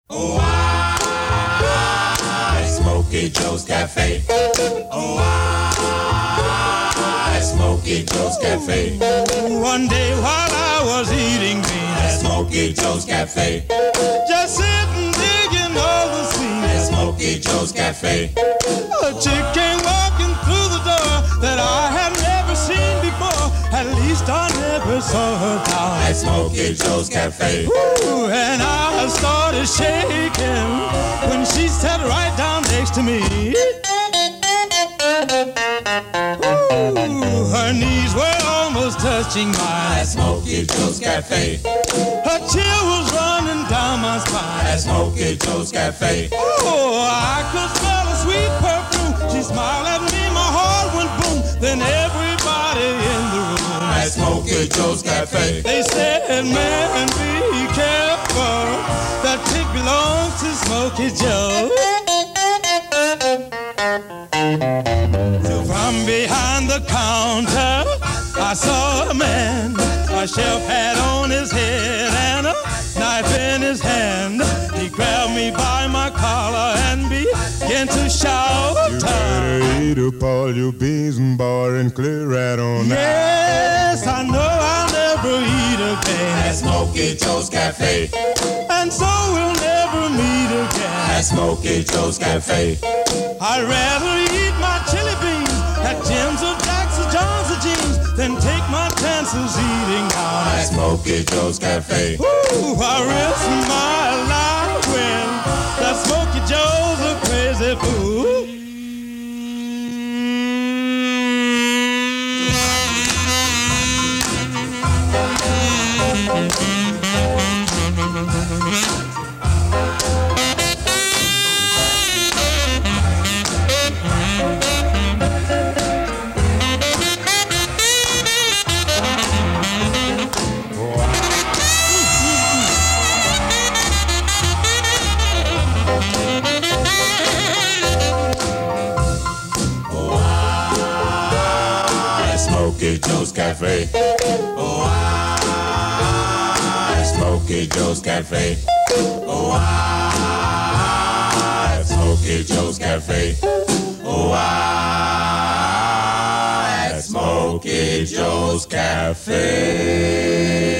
Oh, I, Smokey Joe's Cafe. Oh, I, Smokey Joe's Cafe. One day while I was eating beans at Smokey Joe's Cafe, just sitting digging all the scenes at Smokey Joe's Cafe, a chick came walking through the door that I had never seen before. At least I never saw her down at Smokey Joe's Cafe. Ooh, and I started shaking when she sat right down next to me. Ooh, her knees were almost touching mine at Smokey Joe's Cafe. Her chill was running down my spine at Smokey Joe's Cafe. Oh, I could smell a sweet perfume. She smiled at me, my heart went boom. Then everybody in the room at Smokey Joe's Cafe, they said, man, be careful, that chick belongs to Smokey Joe. So from behind the counter I saw a man, a shelf hat on his head and a knife in his hand. He grabbed me by my collar and began to shout, "You better eat up all your beans and bar and clear right on out." Yes, I know I'll never eat again at Smokey Joe's Cafe, and so we'll never meet again at Smokey Joe's Cafe. I'd rather eat my chili beans at Jim's or Jack's or John's or Jean's than take my chances eating out at Smokey Joe's Cafe. Ooh, I risk my life when that Smokey Joe's a crazy fool. Smokey Joe's Cafe. Oh, I, Smokey Joe's Cafe. Oh, I, Smokey Joe's Cafe. Oh, I, Smokey Joe's Cafe.